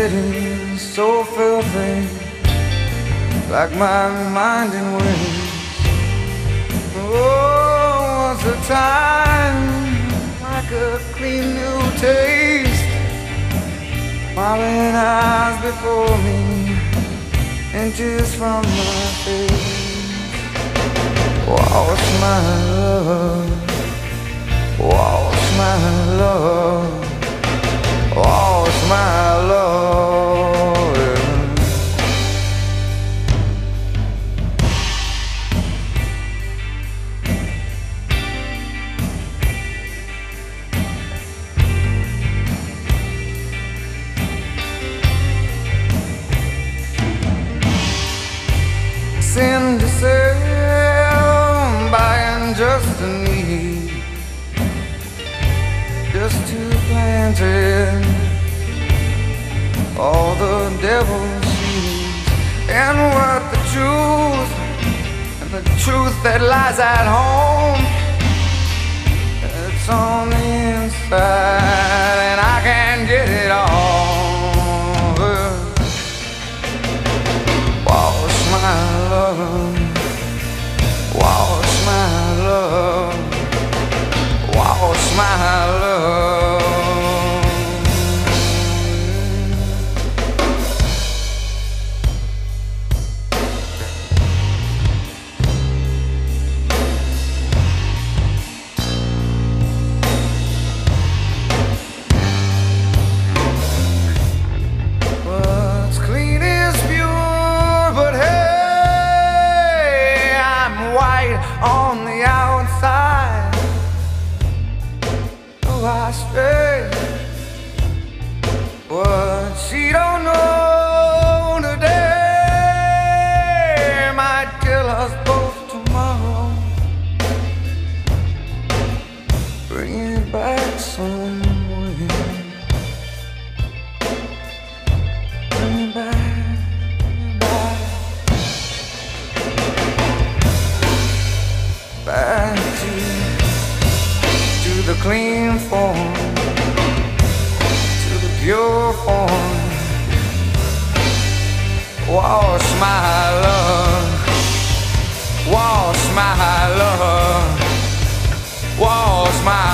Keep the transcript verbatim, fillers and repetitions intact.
getting so filthy, like my mind in waves. Oh, what's the time, like a clean new taste, smiling eyes before me, inches from my face. Wash my love, wash my love, wash my love, yeah. Sin to sell, buying just a need, just to plant it, all the devil's seeds. And what the truth, and the truth that lies at home, it's on the inside, and I can't get it all. Wash my love, wash my love, wash my love. What's clean is pure, but hey, I'm white on the outside. Oh, I stray. What she don't know today might kill us both tomorrow. Bring it back some way. Bring it back, back, back to, to the clean form, to the pure form. Wash my love, wash my love, wash my